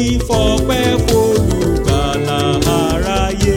fọpẹ́ f'Olùgbàlà aráyé.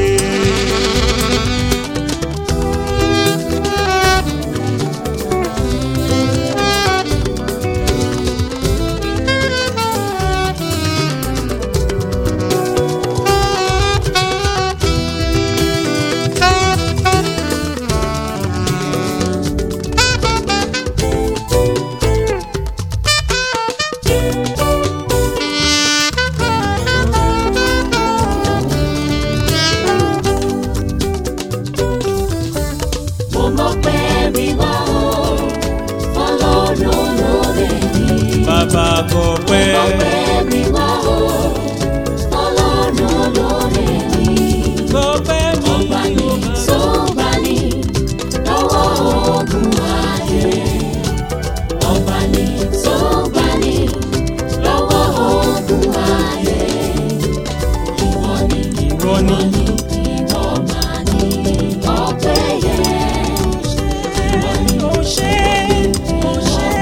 Bàbá fọpẹ́. Fọpẹ́ mi wá o, Ọlọ́run olóore mi. Fọpẹ́ mi Ọba ni tó gbà ní lọ́wọ́ ogun ayé. Ọba ni tó gbà ní lọ́wọ́ ogun ayé. Ìwọ ni, ìwọ ni. ìwọ máa ní ọpẹ́ yẹ. Ìwọ ni, Ó ṣé, ó ṣé.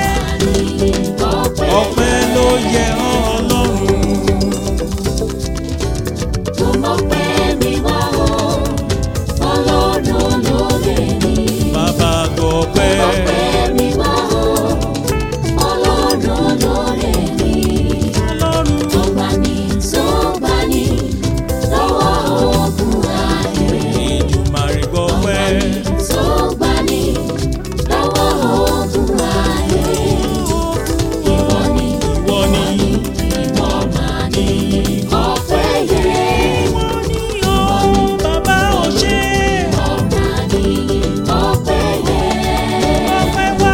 Ọpẹ́ ló yẹ Ọlọ́run. Mo mọpẹ́ mi wá o, Ọlọ́run olóore mi. Bàbá fọpẹ́. Mọpẹ́ mi wá o, Ọlọ́run olóore mi. Ọlọ́run. Ọba ni tó gbà ní lọ́wọ́ ogun ayé. Èdùmàrè gbọpẹ́. Tó gbà ní lọ́wọ́ ogun ayé. Ìwọ ni, Ìwọ ni. ìwọ máa ní ọpẹ́ yẹ. Ìwọ ni o, bàbá ó ṣé. Ìwọ máa ní ọpẹ́ yẹ. Ọpẹ́ wá.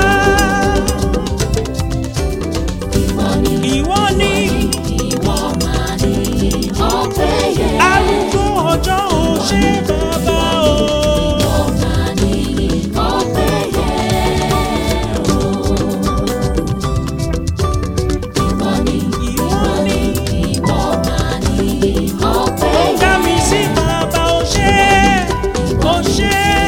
Ìwọ ni, Ìwọ ni. ìwọ máa ní ọpẹ́ yẹ. Arúgbó ọjọ́ ó ṣé bàbá o. Ìwọ máa ní ọpẹ́ yẹ. Ìwọ ni, Ìwọ ni. ìwọ máa ní ọpẹ́ Ó yẹ. dá mi sí bàbá ó ṣé. Ó ṣé.